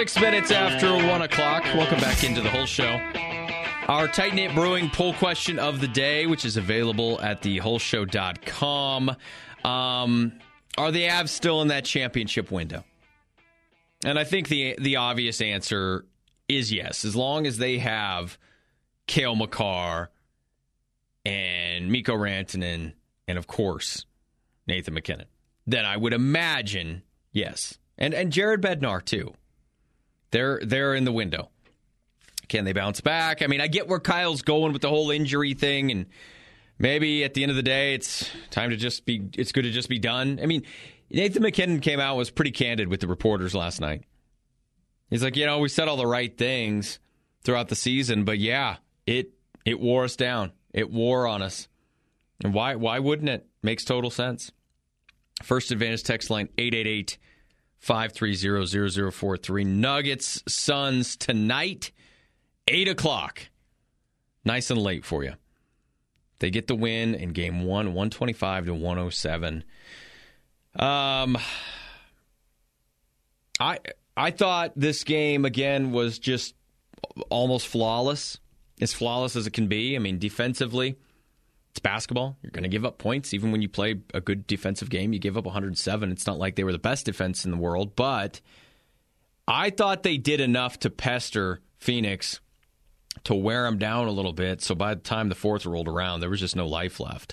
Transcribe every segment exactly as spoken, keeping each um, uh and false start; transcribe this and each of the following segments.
Six minutes after one o'clock. Welcome back into the whole show. Our Tight Knit Brewing poll question of the day, which is available at the whole show dot com. Um, are the Avs still in that championship window? And I think the the obvious answer is yes. As long as they have Cale Makar and Mikko Rantanen and, of course, Nathan MacKinnon, then I would imagine yes. And and Jared Bednar, too. They're they're in the window. Can they bounce back? I mean, I get where Kyle's going with the whole injury thing, and maybe at the end of the day, it's time to just be, it's good to just be done. I mean, Nathan MacKinnon came out and was pretty candid with the reporters last night. He's like, you know, we said all the right things throughout the season, but yeah, it it wore us down. It wore on us. And why why wouldn't it? Makes total sense. First Advantage text line eight eight eight, five three zero, zero zero four three. Nuggets, Suns tonight. eight o'clock. Nice and late for you. They get the win in game one, one twenty-five to one oh seven. Um, I I thought this game, again, was just almost flawless. As flawless as it can be. I mean, defensively, it's basketball. You're going to give up points. Even when you play a good defensive game, you give up one hundred seven. It's not like they were the best defense in the world. But I thought they did enough to pester Phoenix to wear them down a little bit, so by the time the fourth rolled around, there was just no life left.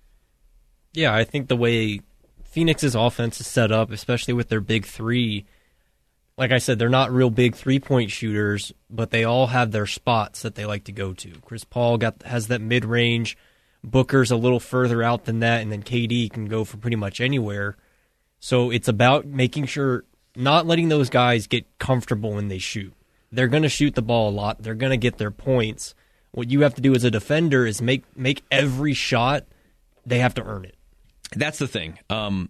Yeah, I think the way Phoenix's offense is set up, especially with their big three, like I said, they're not real big three-point shooters, but they all have their spots that they like to go to. Chris Paul got has that mid-range, Booker's a little further out than that, and then K D can go from pretty much anywhere. So it's about making sure, not letting those guys get comfortable when they shoot. They're going to shoot the ball a lot. They're going to get their points. What you have to do as a defender is make make every shot. They have to earn it. That's the thing. Um,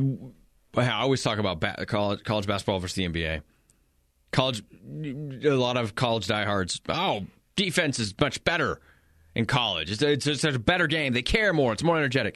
I always talk about ba- college, college basketball versus the N B A. College, a lot of college diehards, oh, defense is much better in college. It's, it's, it's a better game. They care more. It's more energetic.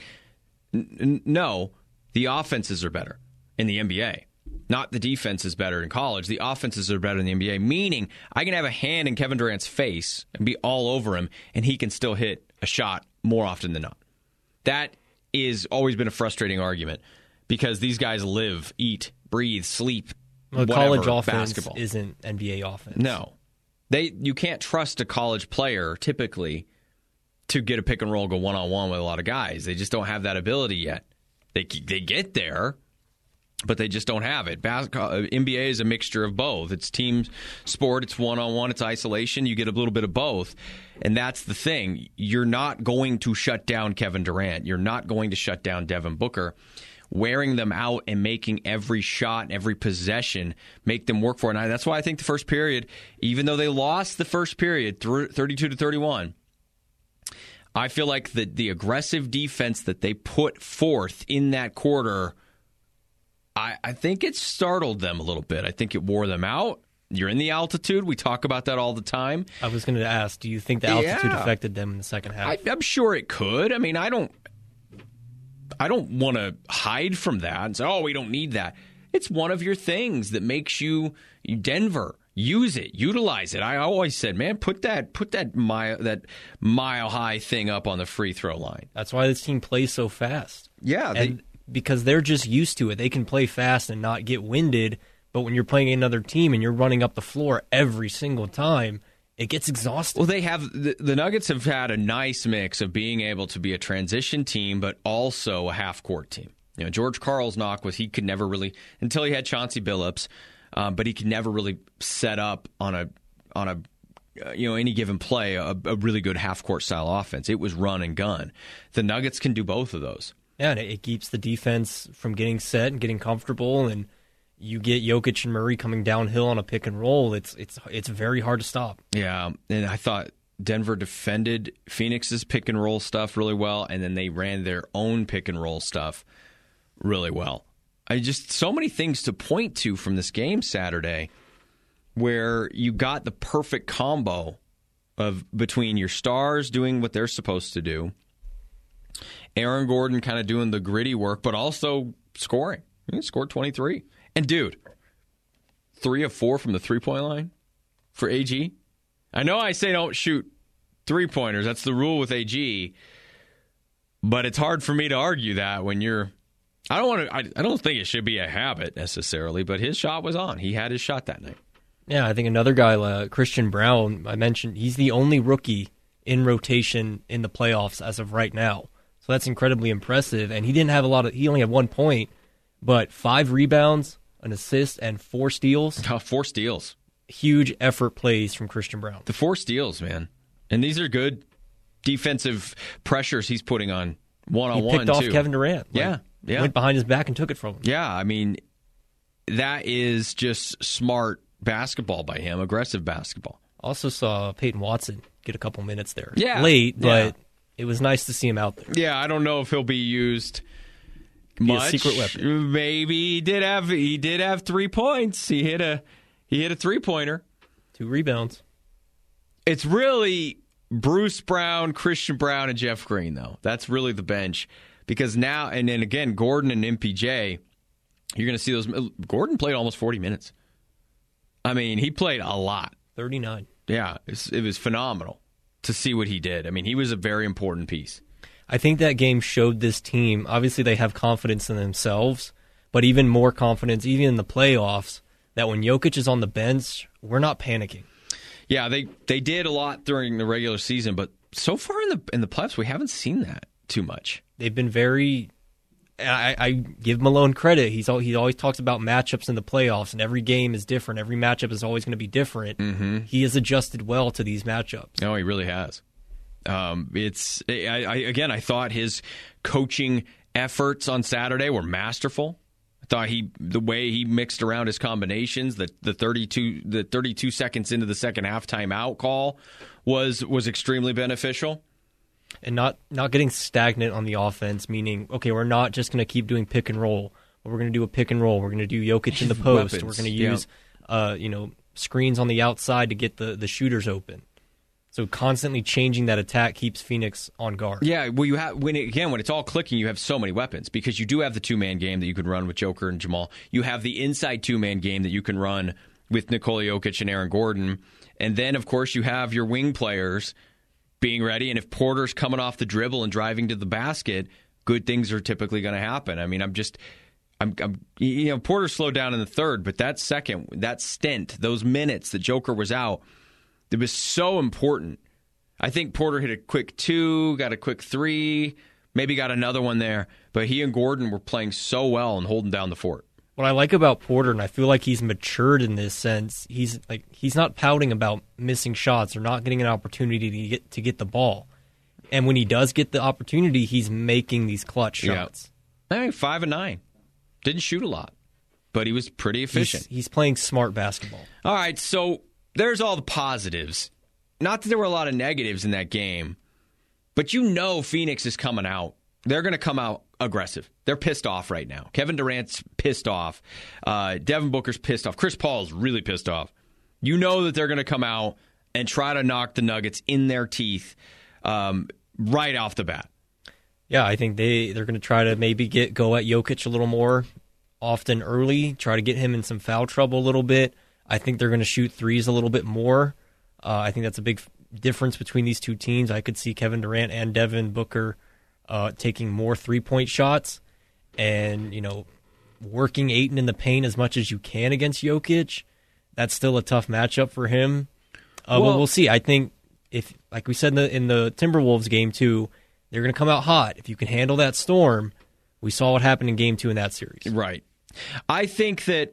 N- no, the offenses are better in the N B A. Not the defense is better in college. The offenses are better in the N B A, meaning I can have a hand in Kevin Durant's face and be all over him, and he can still hit a shot more often than not. That is always been a frustrating argument because these guys live, eat, breathe, sleep, well, whatever, college offense basketball. Isn't N B A offense. No. They you can't trust a college player typically to get a pick and roll, go one-on-one with a lot of guys. They just don't have that ability yet. They they get there, but they just don't have it. Bas- N B A is a mixture of both. It's team sport, it's one-on-one, it's isolation. You get a little bit of both. And that's the thing. You're not going to shut down Kevin Durant. You're not going to shut down Devin Booker. Wearing them out and making every shot, every possession, make them work for it. And that's why I think the first period, even though they lost the first period, thirty-two to thirty-one, I feel like the, the aggressive defense that they put forth in that quarter, I, I think it startled them a little bit. I think it wore them out. You're in the altitude. We talk about that all the time. I was going to ask, do you think the altitude yeah. affected them in the second half? I, I'm sure it could. I mean, I don't I don't want to hide from that and say, oh, we don't need that. It's one of your things that makes you Denver. Use it, utilize it. I always said, man, put that put that mile that mile high thing up on the free throw line. That's why this team plays so fast. Yeah, they, and because they're just used to it. They can play fast and not get winded. But when you're playing another team and you're running up the floor every single time, it gets exhausting. Well, they have the, the Nuggets have had a nice mix of being able to be a transition team, but also a half court team. You know, George Karl's knock was he could never really until he had Chauncey Billups. Um, but he could never really set up on a on a uh, you know any given play a, a really good half court style offense. It was run and gun. The Nuggets can do both of those. Yeah, and it keeps the defense from getting set and getting comfortable. And you get Jokic and Murray coming downhill on a pick and roll. It's it's it's very hard to stop. Yeah, and I thought Denver defended Phoenix's pick and roll stuff really well, and then they ran their own pick and roll stuff really well. I just so many things to point to from this game Saturday where you got the perfect combo of between your stars doing what they're supposed to do, Aaron Gordon kind of doing the gritty work, but also scoring. He scored twenty-three. And dude, three of four from the three-point line for A G. I know I say don't shoot three-pointers. That's the rule with A G. But it's hard for me to argue that when you're... I don't want to. I, I don't think it should be a habit necessarily, but his shot was on. He had his shot that night. Yeah, I think another guy, uh, Christian Braun, I mentioned, he's the only rookie in rotation in the playoffs as of right now. So that's incredibly impressive. And he didn't have a lot of, he only had one point, but five rebounds, an assist, and four steals. Oh, four steals. Huge effort plays from Christian Braun. The four steals, man. And these are good defensive pressures he's putting on one-on-one, He picked off too. Kevin Durant. Like, yeah, yeah. Went behind his back and took it from him. Yeah, I mean, that is just smart basketball by him, aggressive basketball. Also saw Peyton Watson get a couple minutes there. Yeah. Late, but yeah. it was nice to see him out there. Yeah, I don't know if he'll be used Be much. a secret weapon. Maybe he did have he did have three points. He hit a he hit a three-pointer. Two rebounds. It's really Bruce Brown, Christian Braun, and Jeff Green, though. That's really the bench. Because now, and then again, Gordon and M P J, you're going to see those. Gordon played almost forty minutes. I mean, he played a lot. thirty-nine. Yeah, it was phenomenal to see what he did. I mean, he was a very important piece. I think that game showed this team, obviously they have confidence in themselves, but even more confidence, even in the playoffs, that when Jokic is on the bench, we're not panicking. Yeah, they, they did a lot during the regular season, but so far in the in the playoffs, we haven't seen that too much. They've been very... I, I give Malone credit. He's all, he always talks about matchups in the playoffs, and every game is different. Every matchup is always going to be different. Mm-hmm. He has adjusted well to these matchups. Oh, he really has. Um, it's I, I, again, I thought his coaching efforts on Saturday were masterful. I thought he the way he mixed around his combinations, the the thirty-two the thirty-two seconds into the second half timeout call was was extremely beneficial. And not, not getting stagnant on the offense, meaning, okay, we're not just going to keep doing pick and roll, but we're going to do a pick and roll. We're going to do Jokic in the post. Weapons, we're going to yeah. use uh, you know, screens on the outside to get the, the shooters open. So constantly changing that attack keeps Phoenix on guard. Yeah, well, you have when it, again when it's all clicking, you have so many weapons because you do have the two man game that you can run with Joker and Jamal. You have the inside two man game that you can run with Nikola Jokic and Aaron Gordon, and then of course you have your wing players being ready. And if Porter's coming off the dribble and driving to the basket, good things are typically going to happen. I mean, I'm just. I'm, I'm, you know, Porter slowed down in the third, but that second, that stint, those minutes that Joker was out, it was so important. I think Porter hit a quick two, got a quick three, maybe got another one there, but he and Gordon were playing so well and holding down the fort. What I like about Porter, and I feel like he's matured in this sense, he's like he's not pouting about missing shots or not getting an opportunity to get to get the ball. And when he does get the opportunity, he's making these clutch shots. Yeah. I mean, five and nine. Didn't shoot a lot, but he was pretty efficient. He's, he's playing smart basketball. All right, so there's all the positives. Not that there were a lot of negatives in that game, but you know Phoenix is coming out. They're going to come out aggressive. They're pissed off right now. Kevin Durant's pissed off. Uh, Devin Booker's pissed off. Chris Paul's really pissed off. You know that they're going to come out and try to knock the Nuggets in their teeth um, right off the bat. Yeah, I think they, they're going to try to maybe get go at Jokic a little more often early, try to get him in some foul trouble a little bit. I think they're going to shoot threes a little bit more. Uh, I think that's a big difference between these two teams. I could see Kevin Durant and Devin Booker uh, taking more three-point shots and, you know, working Ayton in the paint as much as you can against Jokic. That's still a tough matchup for him. Uh, well, but we'll see. I think if, like we said in the, in the Timberwolves game too, they're going to come out hot. If you can handle that storm, we saw what happened in game two in that series. Right. I think that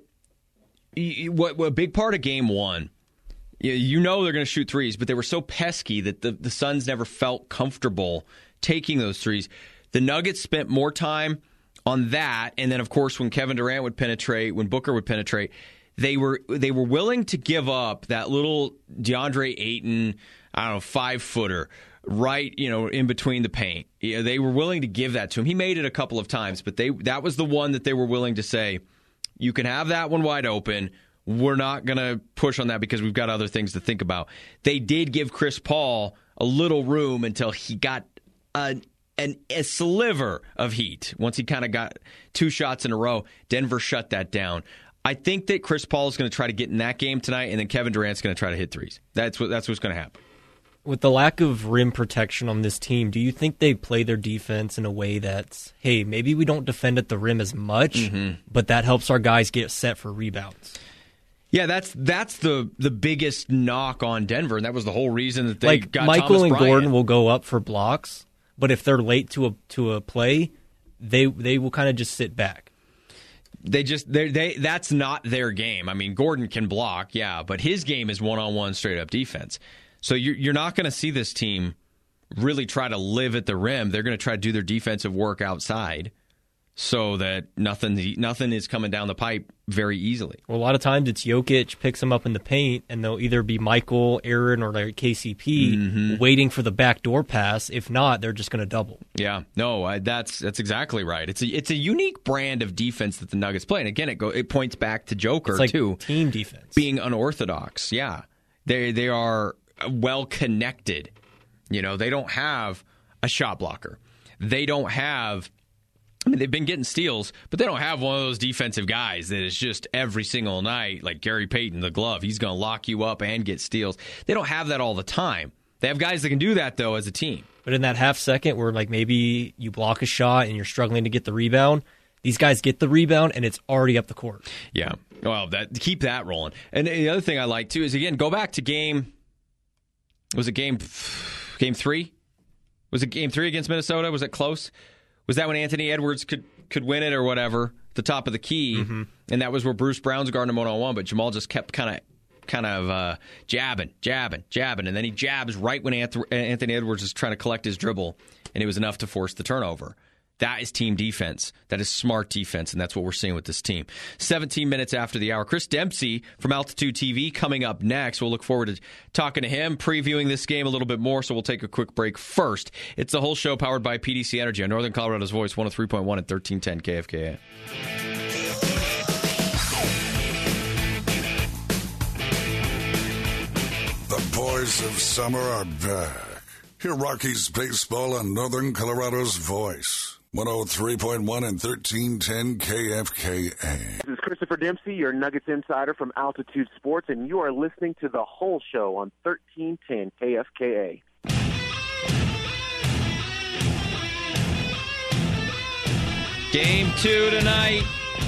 what, what a big part of game one, you know they're going to shoot threes, but they were so pesky that the, the Suns never felt comfortable taking those threes. The Nuggets spent more time on that, and then, of course, when Kevin Durant would penetrate, when Booker would penetrate, they were they were willing to give up that little DeAndre Ayton, I don't know, five-footer, right, you know, in between the paint. Yeah, they were willing to give that to him. He made it a couple of times, but they that was the one that they were willing to say, you can have that one wide open. We're not going to push on that because we've got other things to think about. They did give Chris Paul a little room until he got a, an, a sliver of heat. Once he kind of got two shots in a row, Denver shut that down. I think that Chris Paul is going to try to get in that game tonight, and then Kevin Durant's going to try to hit threes. That's what that's what's going to happen. With the lack of rim protection on this team, do you think they play their defense in a way that's, hey, maybe we don't defend at the rim as much, mm-hmm. but that helps our guys get set for rebounds? Yeah, that's that's the the biggest knock on Denver, and that was the whole reason that they like got Michael Thomas and Bryant. Gordon will go up for blocks, but if they're late to a to a play, they they will kind of just sit back. They just they they that's not their game. I mean, Gordon can block, yeah, but his game is one on one straight up defense. So you're you're not going to see this team really try to live at the rim. They're going to try to do their defensive work outside, so that nothing nothing is coming down the pipe very easily. Well, a lot of times it's Jokic picks them up in the paint, and they'll either be Michael, Aaron, or like K C P mm-hmm. waiting for the backdoor pass. If not, they're just going to double. Yeah, no, I, that's that's exactly right. It's a it's a unique brand of defense that the Nuggets play, and again, it go it points back to Joker it's like too, team defense being unorthodox. Yeah, they they are well connected. You know, they don't have a shot blocker. They don't have. I mean, they've been getting steals, but they don't have one of those defensive guys that is just every single night, like Gary Payton, the glove. He's going to lock you up and get steals. They don't have that all the time. They have guys that can do that, though, as a team. But in that half second where, like, maybe you block a shot and you're struggling to get the rebound, these guys get the rebound, and it's already up the court. Yeah. Well, that keep that rolling. And the other thing I like, too, is, again, go back to game – was it game game three? Was it game three against Minnesota? Was it close? Was that when Anthony Edwards could, could win it or whatever, the top of the key, mm-hmm. and that was where Bruce Brown's guarding him one-on-one, but Jamal just kept kind of kind of uh, jabbing, jabbing, jabbing, and then he jabs right when Anthony Edwards is trying to collect his dribble, and it was enough to force the turnover. That is team defense. That is smart defense, and that's what we're seeing with this team. seventeen minutes after the hour, Chris Dempsey from Altitude T V coming up next. We'll look forward to talking to him, previewing this game a little bit more, so we'll take a quick break first. It's the whole show powered by P D C Energy on Northern Colorado's Voice, one oh three point one and thirteen ten K F K A. The boys of summer are back. Hear Rockies baseball on Northern Colorado's Voice. one oh three point one and thirteen ten K F K A. This is Christopher Dempsey, your Nuggets insider from Altitude Sports, and you are listening to The Whole Show on thirteen ten K F K A. Game two tonight.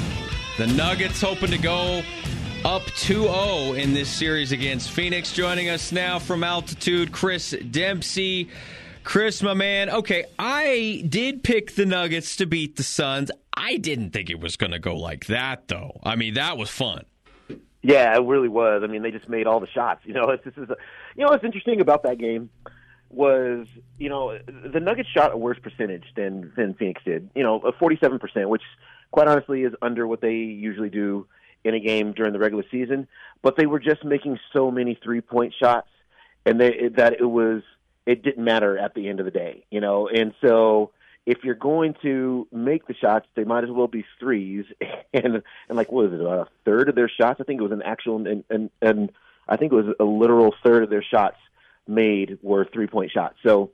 The Nuggets hoping to go up two oh in this series against Phoenix. Joining us now from Altitude, Chris Dempsey. Chris, my man, okay, I did pick the Nuggets to beat the Suns. I didn't think it was going to go like that, though. I mean, that was fun. Yeah, it really was. I mean, they just made all the shots. You know, it's, this is a, you know what's interesting about that game was, you know, the Nuggets shot a worse percentage than, than Phoenix did. You know, a forty-seven percent, which quite honestly is under what they usually do in a game during the regular season. But they were just making so many three-point shots, and they, that it was it didn't matter at the end of the day, you know. And so if you're going to make the shots, they might as well be threes. And and like, what was it, a third of their shots? I think it was an actual, and and, and I think it was a literal third of their shots made were three-point shots. So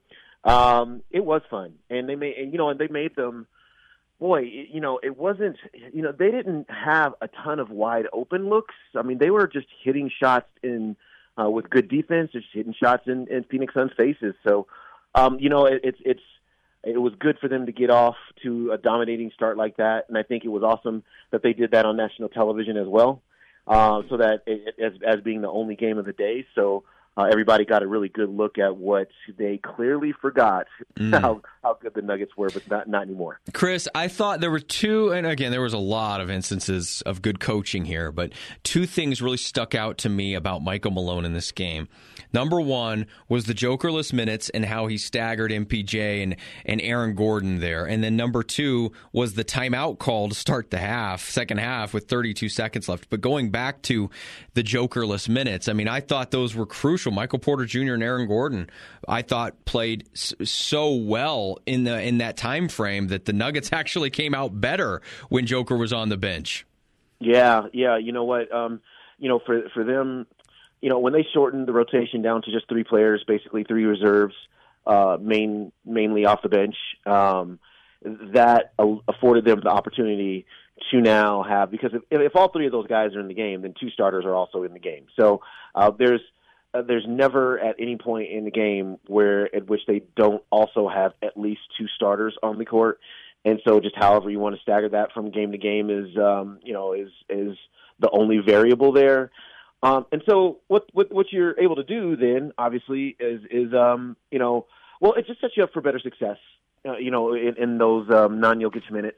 um, it was fun, and they made, and, you know, and they made them. Boy, you know, it wasn't, you know, they didn't have a ton of wide open looks. I mean, they were just hitting shots in uh, with good defense, just hitting shots in, in Phoenix Suns' faces. So, um, you know, it, it's it's it was good for them to get off to a dominating start like that, and I think it was awesome that they did that on national television as well, uh, so that it, as as being the only game of the day. So. Uh, everybody got a really good look at what they clearly forgot mm. how how good the Nuggets were, but not not anymore. Chris, I thought there were two, and again, there was a lot of instances of good coaching here, but two things really stuck out to me about Michael Malone in this game. Number one was the Jokerless minutes and how he staggered M P J and, and Aaron Gordon there. And then number two was the timeout call to start the half, second half, with thirty-two seconds left. But going back to the Jokerless minutes, I mean, I thought those were crucial. Michael Porter Junior and Aaron Gordon, I thought, played so well in the in that time frame that the Nuggets actually came out better when Joker was on the bench. Yeah, yeah. You know what? Um, you know, for for them, you know, when they shortened the rotation down to just three players, basically three reserves, uh, main mainly off the bench, um, that afforded them the opportunity to now have, because if, if all three of those guys are in the game, then two starters are also in the game. So uh, there's uh, there's never at any point in the game where at which they don't also have at least two starters on the court. And so just however you want to stagger that from game to game is um, you know is is the only variable there. Um, and so what, what what you're able to do then obviously is is um, you know well it just sets you up for better success uh, you know in, in those um, non-Jokic minutes.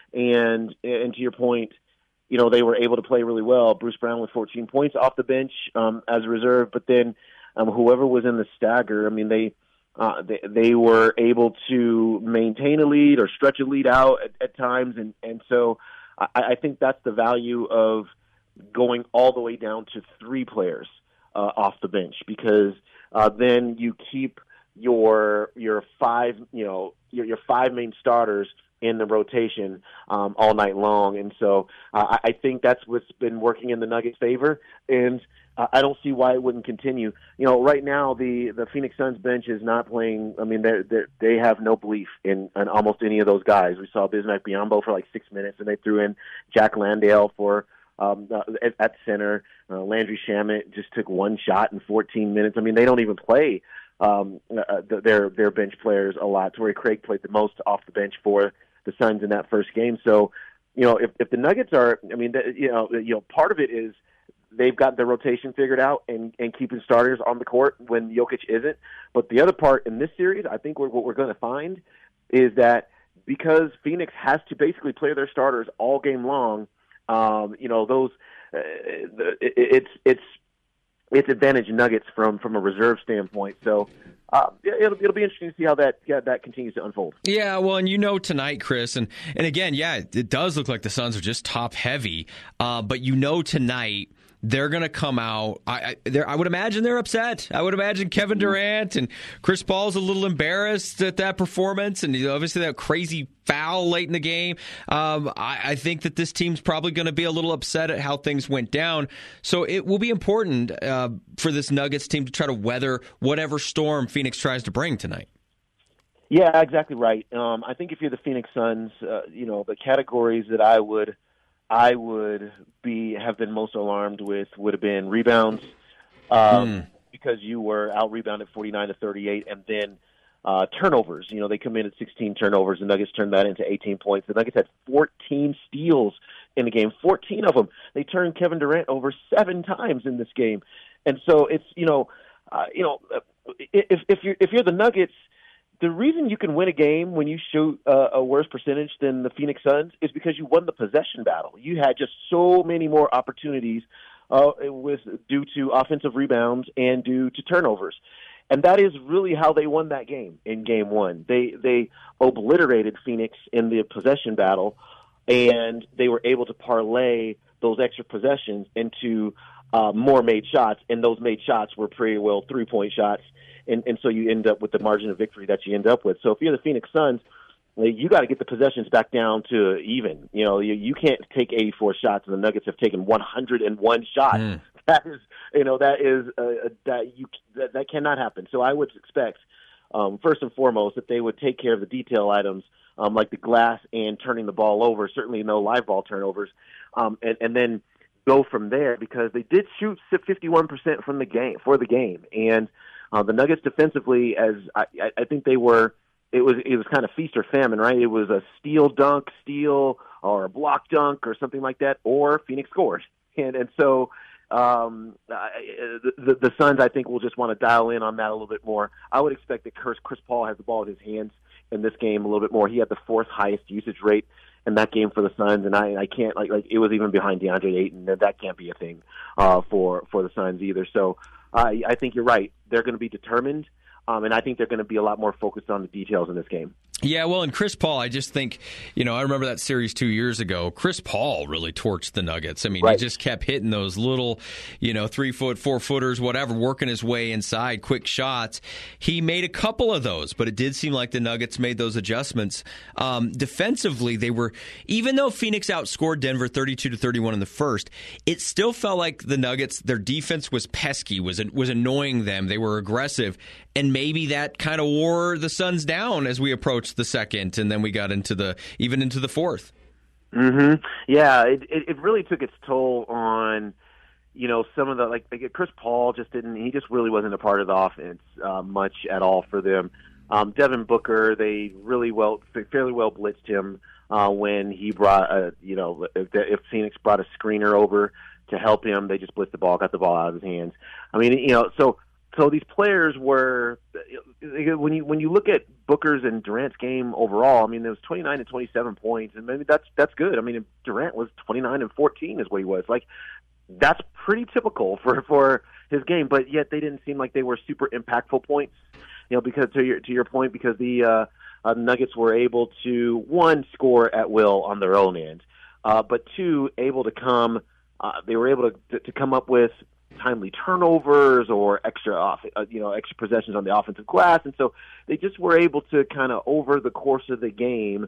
And and to your point, you know, they were able to play really well. Bruce Brown with fourteen points off the bench um, as a reserve, but then um, whoever was in the stagger, I mean, they uh, they they were able to maintain a lead or stretch a lead out at, at times, and and so I, I think that's the value of going all the way down to three players uh, off the bench, because uh, then you keep your your five you know your your five main starters in the rotation um, all night long. And so uh, I think that's what's been working in the Nuggets' favor, and uh, I don't see why it wouldn't continue. You know, right now the, the Phoenix Suns bench is not playing. I mean, they they have no belief in, in almost any of those guys. We saw Bismack Biyombo for like six minutes, and they threw in Jack Landale for um, uh, at, at center. Uh, Landry Shamet just took one shot in fourteen minutes. I mean, they don't even play um, uh, their their bench players a lot. Torrey Craig played the most off the bench for the Suns in that first game. So, you know, if, if the Nuggets are, I mean, the, you know, you know, part of it is they've got their rotation figured out and, and keeping starters on the court when Jokic isn't. But the other part in this series, I think we're, what we're going to find is that because Phoenix has to basically play their starters all game long, um, you know, those uh, it, it's it's it's advantage Nuggets from from a reserve standpoint. So. Uh, it'll it'll be interesting to see how that yeah, that continues to unfold. Yeah, well, and you know tonight, Chris, and, and again, yeah, it does look like the Suns are just top heavy. Uh, but you know tonight they're going to come out. I I, I would imagine they're upset. I would imagine Kevin Durant and Chris Paul's a little embarrassed at that performance, and obviously that crazy foul late in the game. Um, I, I think that this team's probably going to be a little upset at how things went down. So it will be important uh, for this Nuggets team to try to weather whatever storm Phoenix tries to bring tonight. Yeah, exactly right. Um, I think if you're the Phoenix Suns, uh, you know, the categories that I would I would be have been most alarmed with would have been rebounds, um, mm. because you were out rebounded forty-nine to thirty-eight, and then uh, turnovers. You know, they committed sixteen turnovers. The Nuggets turned that into eighteen points. The Nuggets had fourteen steals in the game, fourteen of them. They turned Kevin Durant over seven times in this game, and so it's you know, uh, you know, if if you're if you're the Nuggets. The reason you can win a game when you shoot uh, a worse percentage than the Phoenix Suns is because you won the possession battle. You had just so many more opportunities uh, with due to offensive rebounds and due to turnovers. And that is really how they won that game in game one. They they obliterated Phoenix in the possession battle, and they were able to parlay those extra possessions into uh, more made shots, and those made shots were pretty well three-point shots. And, and so you end up with the margin of victory that you end up with. So if you're the Phoenix Suns, you got to get the possessions back down to even. You know, you, you can't take eighty-four shots, and the Nuggets have taken one hundred one shots. Mm. That is, you know, that is uh, that you that, that cannot happen. So I would expect, um, first and foremost, that they would take care of the detail items um, like the glass and turning the ball over. Certainly, no live ball turnovers, um, and, and then go from there, because they did shoot fifty-one percent from the game for the game. And uh, the Nuggets defensively, as I, I think they were, it was it was kind of feast or famine, right? It was a steal dunk, steal, or a block dunk, or something like that, or Phoenix scored. And and so um, the, the the Suns, I think, will just want to dial in on that a little bit more. I would expect that Chris, Chris Paul has the ball in his hands in this game a little bit more. He had the fourth highest usage rate in that game for the Suns, and I, I can't like like it was even behind DeAndre Ayton. That that can't be a thing uh, for for the Suns either. So uh, I think you're right. They're going to be determined, um, and I think they're going to be a lot more focused on the details in this game. Yeah, well, and Chris Paul, I just think, you know, I remember that series two years ago. Chris Paul really torched the Nuggets. I mean, right. He just kept hitting those little, you know, three foot, four footers, whatever, working his way inside, quick shots. He made a couple of those, but it did seem like the Nuggets made those adjustments. Um, defensively, they were, even though Phoenix outscored Denver thirty-two to thirty-one in the first, it still felt like the Nuggets, their defense was pesky, was was annoying them. They were aggressive, and maybe that kind of wore the Suns down as we approach much the second, and then we got into the even into the fourth. Mm-hmm. Yeah, it, it it really took its toll on, you know, some of the like, like Chris Paul just didn't. He just really wasn't a part of the offense uh, much at all for them. Um, Devin Booker, they really well, fairly well blitzed him uh, when he brought, a, you know, if, if Phoenix brought a screener over to help him, they just blitzed the ball, got the ball out of his hands. I mean, you know, so so these players were, when you when you look at Booker's and Durant's game overall, I mean, there was twenty-nine and twenty-seven points, and maybe that's that's good. I mean, Durant was twenty-nine and fourteen is what he was. Like, that's pretty typical for for his game, but yet they didn't seem like they were super impactful points. You know, because to your to your point, because the uh, uh, Nuggets were able to, one, score at will on their own end, uh, but two, able to come, uh, they were able to to come up with timely turnovers or extra off, uh, you know, extra possessions on the offensive glass, and so they just were able to kind of over the course of the game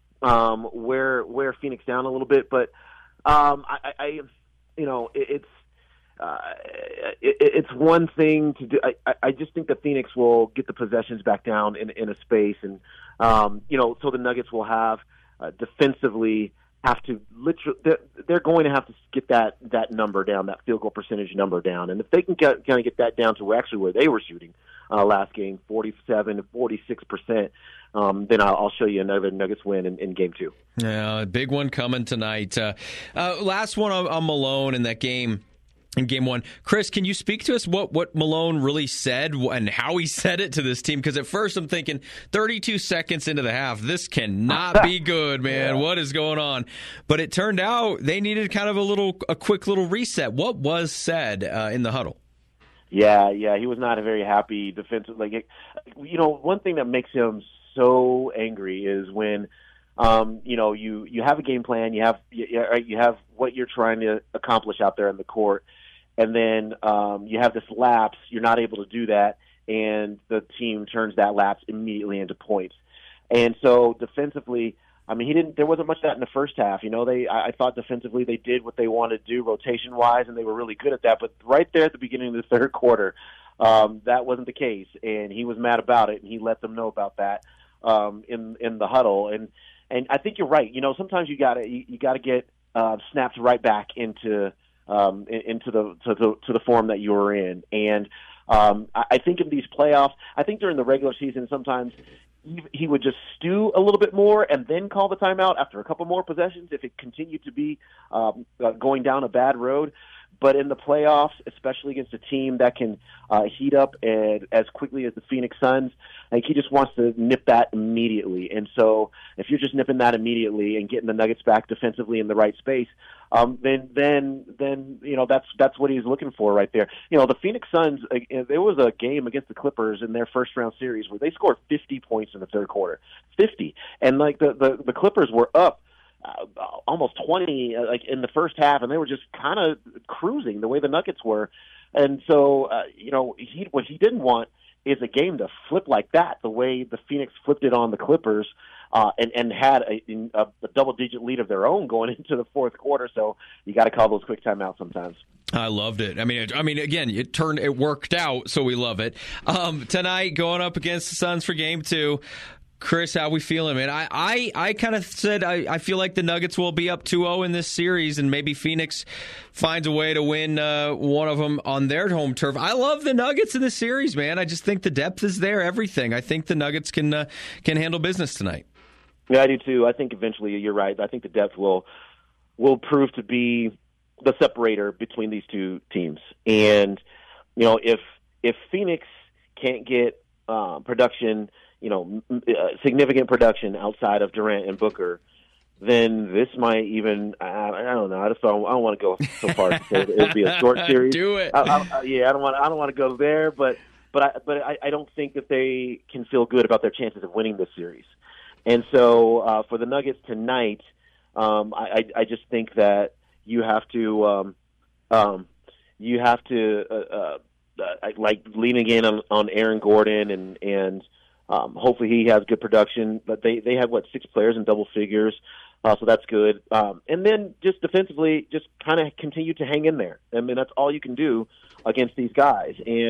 um, wear wear Phoenix down a little bit. But um, I, I, you know, it, it's. Uh, it, it's one thing to do. I, I just think that Phoenix will get the possessions back down in, in a space, and um, you know, so the Nuggets will have uh, defensively have to literally. They're, they're going to have to get that that number down, that field goal percentage number down, and if they can get, kind of get that down to where actually where they were shooting uh, last game, forty-seven to forty-six percent. Um, then I'll, I'll show you another Nuggets win in, in game two. Yeah, a big one coming tonight. Uh, uh, last one on, on Malone in that game. In game one, Chris, can you speak to us what, what Malone really said and how he said it to this team? Because at first I'm thinking thirty-two seconds into the half, this cannot be good, man. Yeah. What is going on? But it turned out they needed kind of a little, a quick little reset. What was said uh, in the huddle? Yeah, yeah, he was not a very happy defensive. Like, it, you know, one thing that makes him so angry is when, um, you know, you you have a game plan, you have you, you have what you're trying to accomplish out there in the court. And then um, you have this lapse. You're not able to do that, and the team turns that lapse immediately into points. And so defensively, I mean, he didn't. There wasn't much of that in the first half. You know, they. I, I thought defensively they did what they wanted to do rotation wise, and they were really good at that. But right there at the beginning of the third quarter, um, that wasn't the case, and he was mad about it, and he let them know about that um, in in the huddle. And and I think you're right. You know, sometimes you got to you, you got to get uh, snapped right back into. Um, into the to, the to the form that you were in, and um, I, I think in these playoffs, I think during the regular season, sometimes he, he would just stew a little bit more and then call the timeout after a couple more possessions if it continued to be um, uh, going down a bad road. But in the playoffs, especially against a team that can uh, heat up and, as quickly as the Phoenix Suns, I think he just wants to nip that immediately. And so if you're just nipping that immediately and getting the Nuggets back defensively in the right space, um, then then then you know that's that's what he's looking for right there. You know, the Phoenix Suns, uh, there was a game against the Clippers in their first round series where they scored fifty points in the third quarter, fifty, and like the the, the Clippers were up. Uh, almost twenty uh, like in the first half, and they were just kind of cruising the way the Nuggets were. And so, uh, you know, he what he didn't want is a game to flip like that, the way the Phoenix flipped it on the Clippers, uh, and and had a, a, a double-digit lead of their own going into the fourth quarter. So you got to call those quick timeouts sometimes. I loved it. I mean, it, I mean, again, it turned, it worked out, so we love it. Um, tonight, going up against the Suns for Game Two. Chris, how we feeling, man? I I, I kind of said I, I feel like the Nuggets will be up two oh in this series, and maybe Phoenix finds a way to win uh, one of them on their home turf. I love the Nuggets in this series, man. I just think the depth is there, everything. I think the Nuggets can uh, can handle business tonight. Yeah, I do too. I think eventually you're right. I think the depth will will prove to be the separator between these two teams. And you know, if if Phoenix can't get uh, production. you know, uh, significant production outside of Durant and Booker, then this might even, I, I don't know, I just don't, I don't want to go so far to say it would be a short series. Do it. I, I, yeah, I don't want, I don't want to go there, but, but I, but I, I don't think that they can feel good about their chances of winning this series. And so uh, for the Nuggets tonight, um, I, I, I just think that you have to, um, um, you have to, uh, uh, like lean again on, on Aaron Gordon and, and, Um, hopefully he has good production, but they, they have, what, six players in double figures, uh, so that's good. Um, and then just defensively, just kind of continue to hang in there. I mean, that's all you can do against these guys. And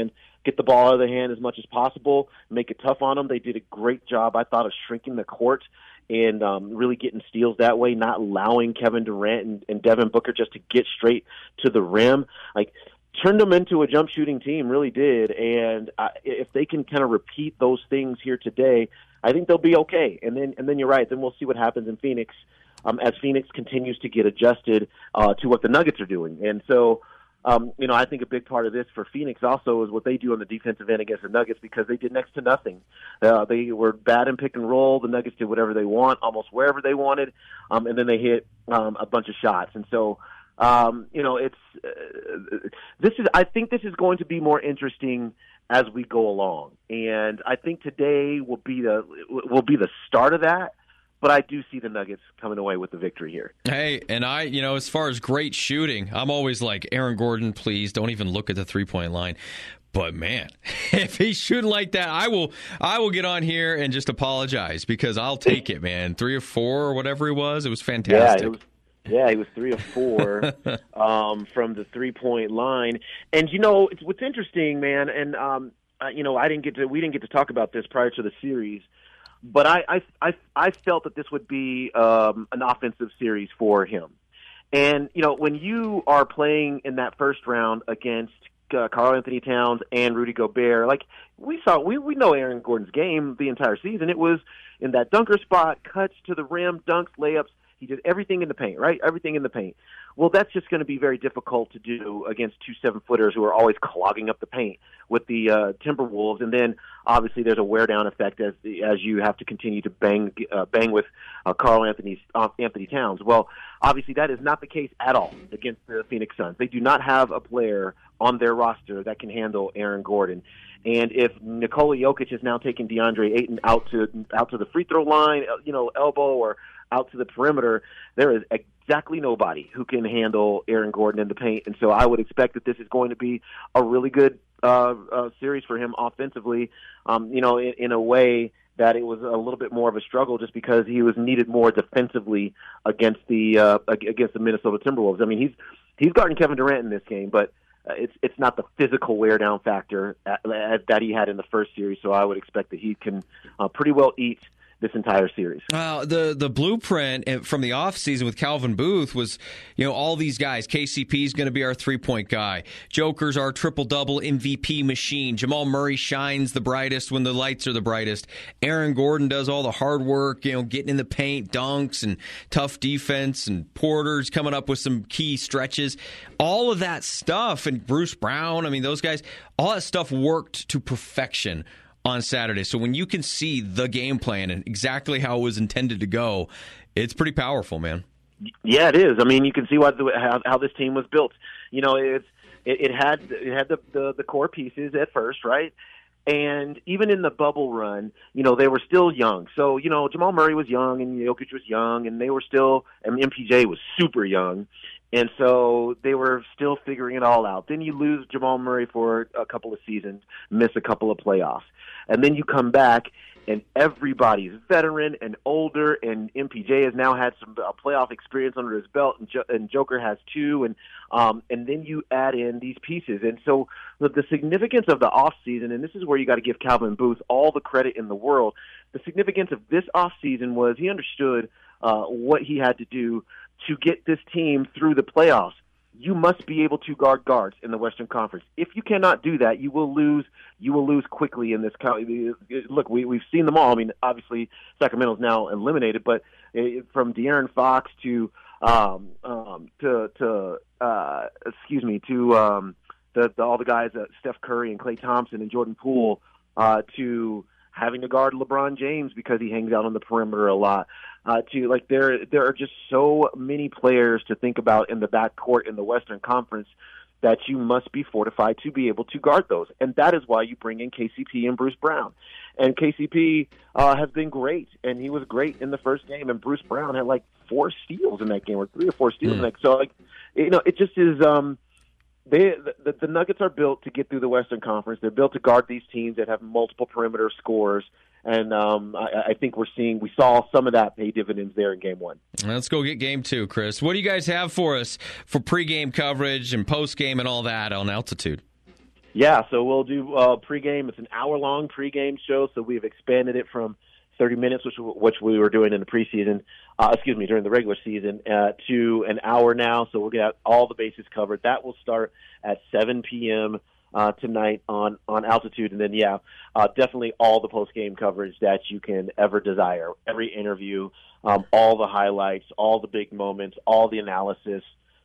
get the ball out of their hand as much as possible, make it tough on them. They did a great job, I thought, of shrinking the court and um, really getting steals that way, not allowing Kevin Durant and, and Devin Booker just to get straight to the rim. Like, turned them into a jump shooting team, really did. And uh, if they can kind of repeat those things here today, I think they'll be okay. And then, and then you're right. Then we'll see what happens in Phoenix um, as Phoenix continues to get adjusted uh, to what the Nuggets are doing. And so, um, you know, I think a big part of this for Phoenix also is what they do on the defensive end against the Nuggets, because they did next to nothing. Uh, they were bad in pick and roll. The Nuggets did whatever they want, almost wherever they wanted, um, and then they hit um, a bunch of shots. And so, Um, you know, it's uh, this is. I think this is going to be more interesting as we go along, and I think today will be the will be the start of that. But I do see the Nuggets coming away with the victory here. Hey, and I, you know, as far as great shooting, I'm always like, Aaron Gordon, please don't even look at the three point line. But man, if he's shooting like that, I will I will get on here and just apologize, because I'll take it, man. Three or four or whatever he was, it was fantastic. Yeah, it was- Yeah, he was three of four um, from the three-point line. And, you know, it's, what's interesting, man, and, um, uh, you know, I didn't get to, we didn't get to talk about this prior to the series, but I, I, I, I felt that this would be um, an offensive series for him. And, you know, when you are playing in that first round against uh, Karl-Anthony Towns and Rudy Gobert, like, we saw, we, we know Aaron Gordon's game the entire season. It was in that dunker spot, cuts to the rim, dunks, layups. He did everything in the paint, right? Everything in the paint. Well, that's just going to be very difficult to do against two seven-footers who are always clogging up the paint with the uh, Timberwolves. And then, obviously, there's a wear-down effect as the, as you have to continue to bang uh, bang with uh, Karl-Anthony uh, Anthony Towns. Well, obviously, that is not the case at all against the Phoenix Suns. They do not have a player on their roster that can handle Aaron Gordon. And if Nikola Jokic is now taking DeAndre Ayton out to out to the free throw line, you know, elbow or out to the perimeter, there is exactly nobody who can handle Aaron Gordon in the paint. And so I would expect that this is going to be a really good uh, uh, series for him offensively, um, you know, in, in a way that it was a little bit more of a struggle just because he was needed more defensively against the uh, against the Minnesota Timberwolves. I mean, he's he's guarding Kevin Durant in this game, but uh, it's it's not the physical wear down factor at, at, that he had in the first series. So I would expect that he can uh, pretty well eat this entire series. Uh, the the blueprint from the offseason with Calvin Booth was, you know, all these guys. K C P is going to be our three-point guy. Joker's our triple-double M V P machine. Jamal Murray shines the brightest when the lights are the brightest. Aaron Gordon does all the hard work, you know, getting in the paint, dunks, and tough defense, and Porter's coming up with some key stretches. All of that stuff, and Bruce Brown, I mean, those guys, all that stuff worked to perfection on Saturday. So when you can see the game plan and exactly how it was intended to go, it's pretty powerful, man. Yeah, it is. I mean, you can see what the, how, how this team was built. You know, it's it, it had it had the, the the core pieces at first, right? And even in the bubble run, you know, they were still young. So, you know, Jamal Murray was young and Jokic was young, and they were still, and M P J was super young. And so they were still figuring it all out. Then you lose Jamal Murray for a couple of seasons, miss a couple of playoffs. And then you come back, and everybody's veteran and older, and M P J has now had some uh, playoff experience under his belt, and, jo- and Joker has too. And um, and then you add in these pieces. And so the, the significance of the offseason, and this is where you got to give Calvin Booth all the credit in the world, the significance of this offseason was he understood uh, what he had to do to get this team through the playoffs. You must be able to guard guards in the Western Conference. If you cannot do that, you will lose. You will lose quickly in this. Look, we, we've seen them all. I mean, obviously Sacramento's now eliminated, but from De'Aaron Fox to um, um, to to uh, excuse me to um, the, the all the guys, uh, Steph Curry and Klay Thompson and Jordan Poole, uh, to having to guard LeBron James because he hangs out on the perimeter a lot. Uh, to like there, there are just so many players to think about in the backcourt in the Western Conference that you must be fortified to be able to guard those, and that is why you bring in K C P and Bruce Brown. And K C P uh, has been great, and he was great in the first game. And Bruce Brown had like four steals in that game, or three or four steals mm. in that. So like, you know, it just is. Um, They, the, the Nuggets are built to get through the Western Conference. They're built to guard these teams that have multiple perimeter scores, and um, I, I think we're seeing we saw some of that pay dividends there in Game One. Let's go get Game Two, Chris. What do you guys have for us for pregame coverage and postgame and all that on Altitude? Yeah, so we'll do uh, pregame. It's an hour-long pregame show, so we've expanded it from thirty minutes, which which we were doing in the preseason, uh, excuse me, during the regular season, uh, to an hour now. So we'll get all the bases covered. That will start at seven p.m. Uh, tonight on, on Altitude. And then, yeah, uh, definitely all the post-game coverage that you can ever desire. Every interview, um, all the highlights, all the big moments, all the analysis.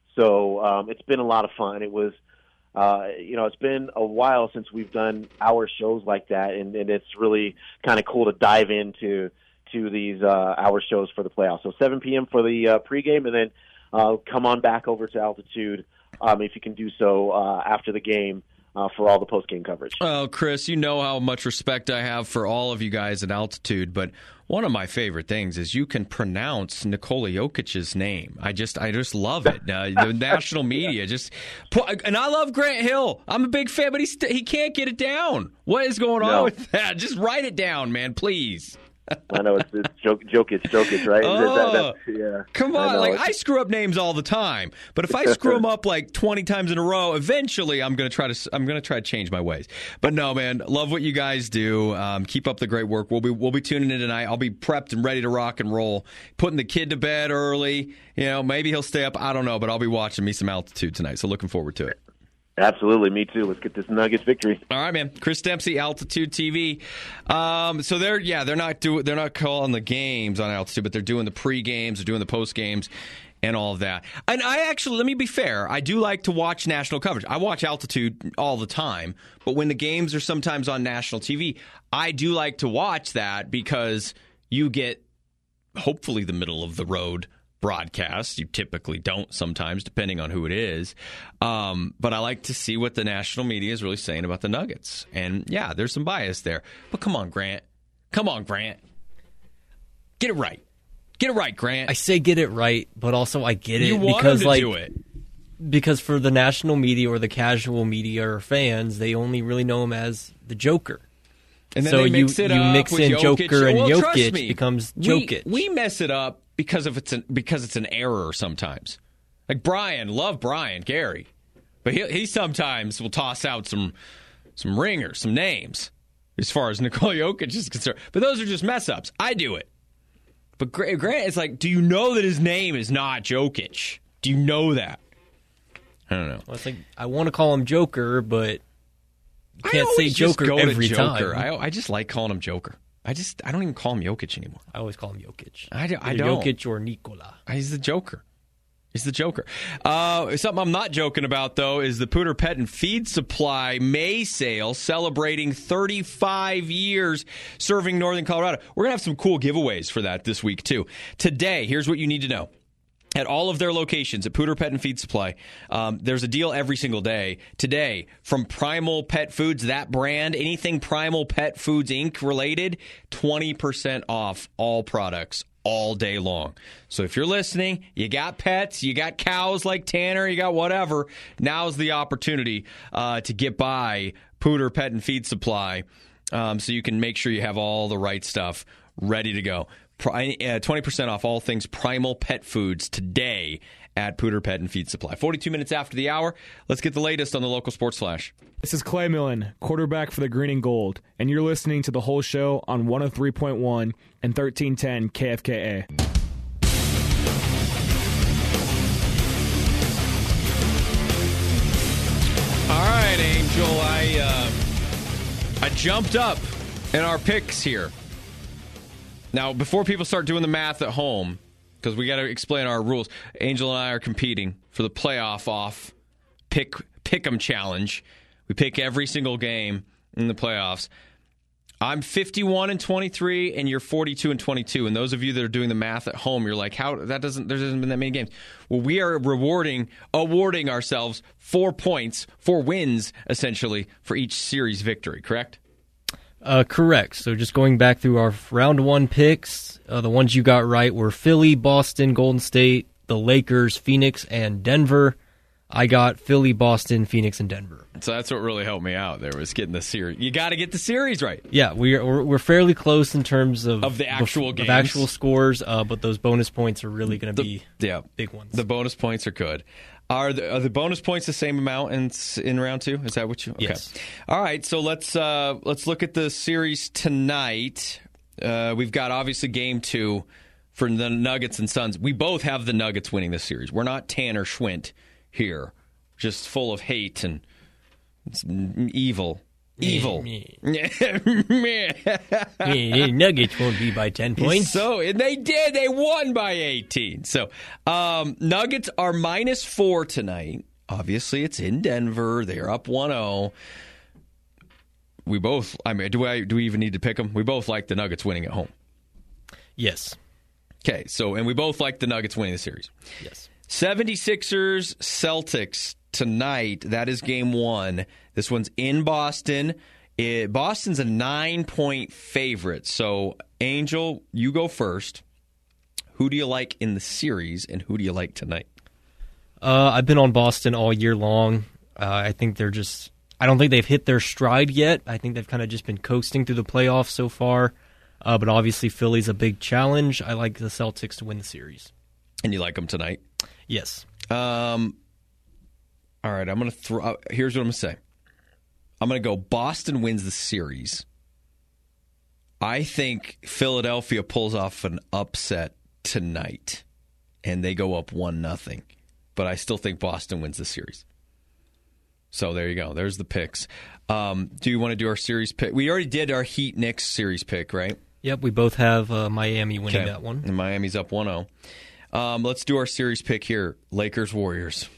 So um, it's been a lot of fun. It was, uh, you know, it's been a while since we've done our shows like that, and, and it's really kind of cool to dive into to these uh, hour shows for the playoffs. So seven p.m. for the uh, pregame, and then uh, come on back over to Altitude um, if you can do so uh, after the game. Uh, for all the post-game coverage. Oh, Chris, you know how much respect I have for all of you guys at Altitude, but one of my favorite things is you can pronounce Nikola Jokic's name. I just I just love it. Uh, the national media just and I love Grant Hill. I'm a big fan, but he st- he can't get it down. What is going on no. with that? Just write it down, man, please. I know it's, it's Jokic, Jokic, right? Oh, that, that, yeah. Come on. I like, it's... I screw up names all the time. But if I screw them up like twenty times in a row, eventually I'm going to try to I'm going to try to change my ways. But no, man, love what you guys do. Um, keep up the great work. We'll be we'll be tuning in tonight. I'll be prepped and ready to rock and roll. Putting the kid to bed early. You know, maybe he'll stay up. I don't know, but I'll be watching me some Altitude tonight. So looking forward to it. Absolutely, me too. Let's get this Nuggets victory. All right, man. Chris Dempsey, Altitude T V. Um, so they're yeah, they're not do they're not calling the games on Altitude, but they're doing the pre games, they're doing the post games, and all of that. And I actually, let me be fair, I do like to watch national coverage. I watch Altitude all the time, but when the games are sometimes on national T V, I do like to watch that because you get hopefully the middle of the road broadcast. You typically don't sometimes, depending on who it is. Um, but I like to see what the national media is really saying about the Nuggets. And, yeah, there's some bias there. But come on, Grant. Come on, Grant. Get it right. Get it right, Grant. I say get it right, but also I get it you want because, him to like, do it. Because for the national media or the casual media or fans, they only really know him as the Joker. And then so they mix you, it you up mix with in Jokic. Joker and well, Jokic me, becomes we, Jokic. We mess it up because of it's an, because it's an error sometimes. Like Brian, love Brian, Gary. But he he sometimes will toss out some some ringers, some names, as far as Nikola Jokic is concerned. But those are just mess-ups. I do it. But Grant is like, do you know that his name is not Jokic? Do you know that? I don't know. Well, it's like, I want to call him Joker, but you can't I say Joker go every Joker. time. I, I just like calling him Joker. I just I don't even call him Jokic anymore. I always call him Jokic. I, do, I Either don't. Jokic or Nikola. He's the Joker. He's the Joker. Uh, something I'm not joking about, though, is the Pooter Pet and Feed Supply May sale celebrating thirty-five years serving Northern Colorado. We're going to have some cool giveaways for that this week, too. Today, here's what you need to know. At all of their locations at Pooter Pet and Feed Supply, um, there's a deal every single day. Today, from Primal Pet Foods, that brand, anything Primal Pet Foods Incorporated related, twenty percent off all products all day long. So if you're listening, you got pets, you got cows like Tanner, you got whatever, now's the opportunity uh, to get by Pooter Pet and Feed Supply um, so you can make sure you have all the right stuff ready to go. twenty percent off all things Primal Pet Foods today at Pooter Pet and Feed Supply. forty-two minutes after the hour, let's get the latest on the local sports flash. This is Clay Millen, quarterback for the Green and Gold, and you're listening to The Whole Show on one oh three point one and thirteen ten K F K A. All right, Angel, I uh, I jumped up in our picks here. Now, before people start doing the math at home, because we got to explain our rules, Angel and I are competing for the playoff off pick pick'em challenge. We pick every single game in the playoffs. I'm fifty-one and twenty-three, and you're forty-two and twenty-two. And those of you that are doing the math at home, you're like, "How that doesn't? There hasn't been that many games." Well, we are rewarding, awarding ourselves four points, four wins, essentially, for each series victory. Correct? Uh, correct. So just going back through our round one picks, uh, the ones you got right were Philly, Boston, Golden State, the Lakers, Phoenix, and Denver. I got Philly, Boston, Phoenix, and Denver. So that's what really helped me out there was getting the series. You got to get the series right. Yeah, we're we're, we're fairly close in terms of of the actual games, of actual scores, uh, but those bonus points are really going to be yeah, big ones. The bonus points are good. Are the, are the bonus points the same amount in in round two? Is that what you? Okay. Yes. All right. So let's uh, let's look at the series tonight. Uh, we've got obviously game two for the Nuggets and Suns. We both have the Nuggets winning this series. We're not Tanner Schwint here, just full of hate and evil. Evil. Nuggets won't be by ten points. So and they did. They won by eighteen. So um, Nuggets are minus four tonight. Obviously, it's in Denver. They're up one oh. We both. I mean, do I? Do we even need to pick them? We both like the Nuggets winning at home. Yes. Okay. So and we both like the Nuggets winning the series. Yes. seventy-sixers Celtics tonight. That is game one. This one's in Boston. It, Boston's a nine-point favorite. So, Angel, you go first. Who do you like in the series, and who do you like tonight? Uh, I've been on Boston all year long. Uh, I think they're just... I don't think they've hit their stride yet. I think they've kind of just been coasting through the playoffs so far. Uh, but obviously, Philly's a big challenge. I like the Celtics to win the series. And you like them tonight? Yes. Um. All right, I'm going to throw... Here's what I'm going to say. I'm going to go Boston wins the series. I think Philadelphia pulls off an upset tonight, and they go up one nothing. But I still think Boston wins the series. So there you go. There's the picks. Um, do you want to do our series pick? We already did our Heat Knicks series pick, right? Yep, we both have uh, Miami winning okay. that one. And Miami's up one oh. Um, let's do our series pick here. Lakers Warriors.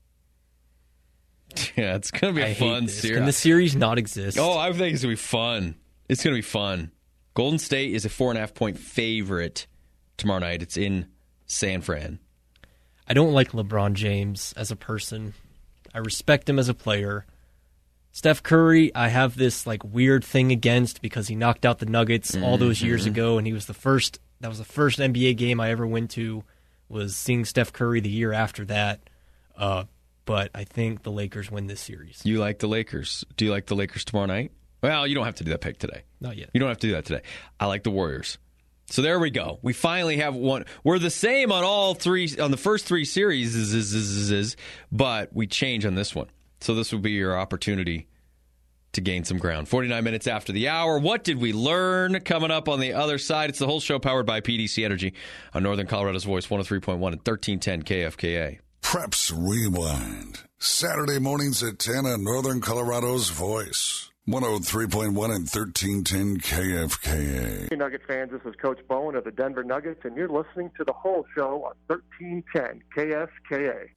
Yeah, it's going to be a I fun series. Can the series not exist? Oh, I think it's going to be fun. It's going to be fun. Golden State is a four and a half point favorite tomorrow night. It's in San Fran. I don't like LeBron James as a person. I respect him as a player. Steph Curry, I have this like weird thing against because he knocked out the Nuggets mm-hmm. all those years ago, and he was the first. That was the first N B A game I ever went to. Was seeing Steph Curry the year after that. Uh, But I think the Lakers win this series. You like the Lakers. Do you like the Lakers tomorrow night? Well, you don't have to do that pick today. Not yet. You don't have to do that today. I like the Warriors. So there we go. We finally have one. We're the same on all three, on the first three series, but we change on this one. So this will be your opportunity to gain some ground. forty-nine minutes after the hour. What did we learn? Coming up on the other side, it's the whole show powered by P D C Energy on Northern Colorado's Voice, one oh three point one and thirteen ten K F K A. Preps Rewind. Saturday mornings at ten on Northern Colorado's Voice. one oh three point one and thirteen ten K F K A. Hey, Nugget fans, this is Coach Bowen of the Denver Nuggets, and you're listening to the whole show on thirteen ten K F K A.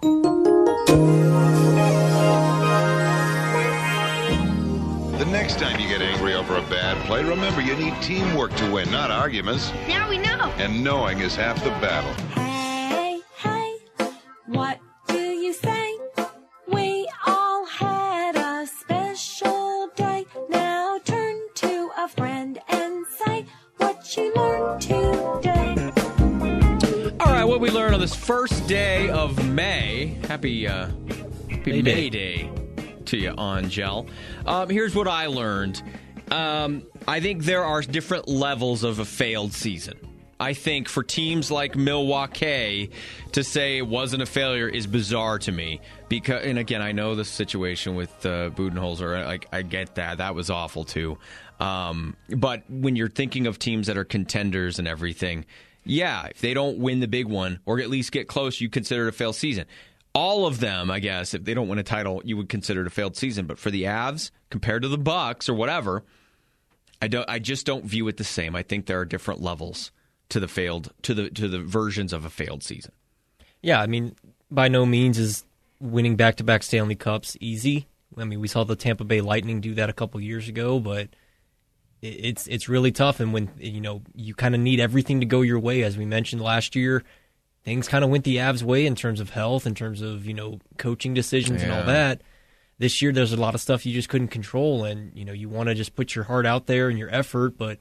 The next time you get angry over a bad play, remember you need teamwork to win, not arguments. Now we know. And knowing is half the battle. Hey, hey, what do you say? We all had a special day. Now turn to a friend and say what you learned today. All right, what we learned on this first day of May. Happy, uh, happy May, May Day. Day to you, Angel. Um, here's what I learned. Um, I think there are different levels of a failed season. I think for teams like Milwaukee to say it wasn't a failure is bizarre to me. Because, and again, I know the situation with uh, Budenholzer. Like, I get that. That was awful, too. Um, but when you're thinking of teams that are contenders and everything, yeah, if they don't win the big one or at least get close, you consider it a failed season. All of them, I guess, if they don't win a title, you would consider it a failed season. But for the Avs, compared to the Bucks or whatever, I don't. I just don't view it the same. I think there are different levels to the failed to the to the versions of a failed season. Yeah, I mean, by no means is winning back-to-back Stanley Cups easy. I mean, we saw the Tampa Bay Lightning do that a couple years ago, but it's it's really tough. And when you know you kind of need everything to go your way, as we mentioned last year. Things kind of went the Avs' way in terms of health, in terms of, you know, coaching decisions yeah. and all that. This year, there's a lot of stuff you just couldn't control, and, you know, you want to just put your heart out there and your effort, but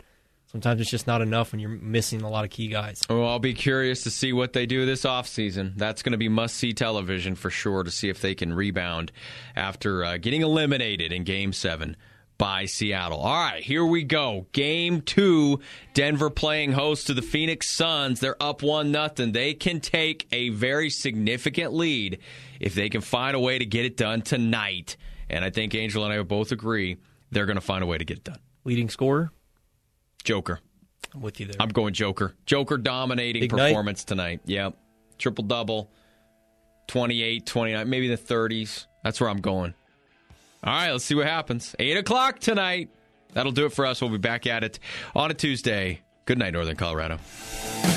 sometimes it's just not enough when you're missing a lot of key guys. Well, I'll be curious to see what they do this offseason. That's going to be must-see television for sure to see if they can rebound after uh, getting eliminated in Game seven by Seattle. All right, here we go. Game two, Denver playing host to the Phoenix Suns. They're up one nothing. They can take a very significant lead if they can find a way to get it done tonight. And I think Angel and I both agree they're going to find a way to get it done. Leading scorer? Joker. I'm with you there. I'm going Joker. Joker dominating Big performance night. tonight. Yep. Triple-double, twenty-eight, twenty-nine, maybe the thirties. That's where I'm going. All right, let's see what happens. eight o'clock tonight. That'll do it for us. We'll be back at it on a Tuesday. Good night, Northern Colorado.